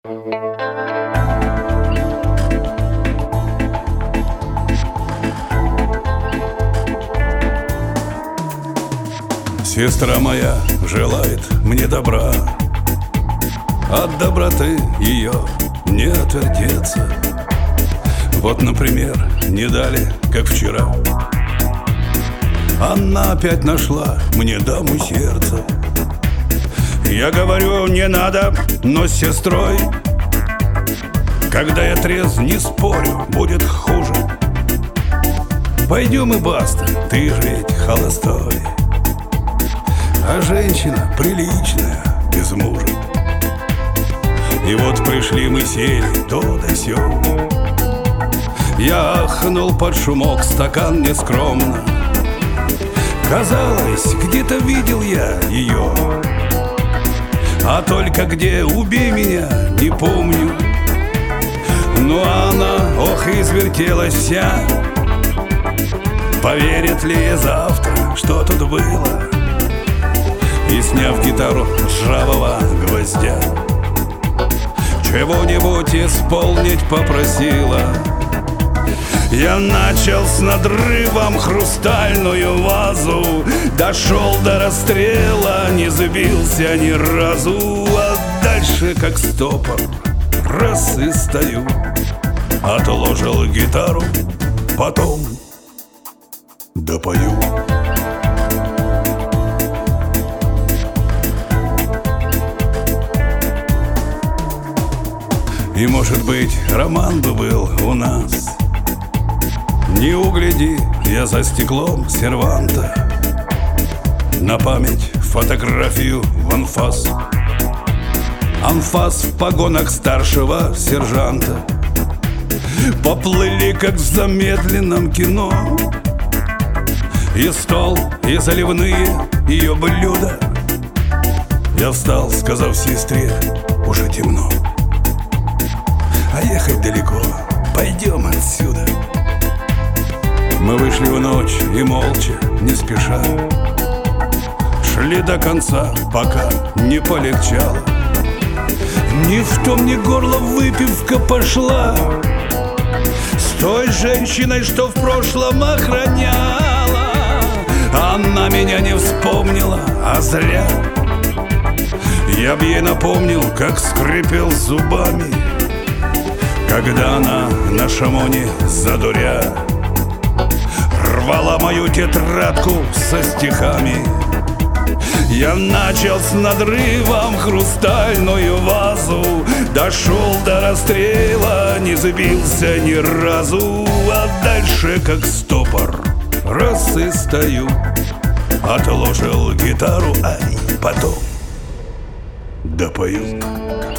Сестра моя желает мне добра, от доброты ее не отвертеться. Вот, например, не дали, как вчера, она опять нашла мне даму сердца. Я говорю, не надо, но с сестрой, когда я трезв, не спорю, будет хуже. Пойдем и баста, ты же ведь холостой, а женщина приличная, без мужа. И вот пришли мы, сели то да сё. Я ахнул под шумок, стакан нескромно. Казалось, где-то видел я ее, а только где, убей меня, не помню. Но она, ох, извертелась вся. Поверит ли я завтра, что тут было? И, сняв гитару с ржавого гвоздя, чего-нибудь исполнить попросила. Я начал с надрывом хрустальную вазу, дошел до расстрела, не сбился ни разу. А дальше, как стопор, раз и стою, отложил гитару, потом допою. И, может быть, роман бы был у нас. Не угляди, я за стеклом серванта, на память фотографию в анфас. Анфас в погонах старшего сержанта. Поплыли, как в замедленном кино, и стол, и заливные ее блюда. Я встал, сказав сестре, уже темно, а ехать далеко, пойдем отсюда. Мы вышли в ночь и молча, не спеша, шли до конца, пока не полегчало. Ни в том, ни горло выпивка пошла с той женщиной, что в прошлом охраняла. Она меня не вспомнила, а зря. Я б ей напомнил, как скрипел зубами, когда она на шамоне задуря рвала мою тетрадку со стихами. Я начал с надрывом хрустальную вазу, дошел до расстрела, не забился ни разу. А дальше, как стопор, раз и стою, отложил гитару, ай, потом допою.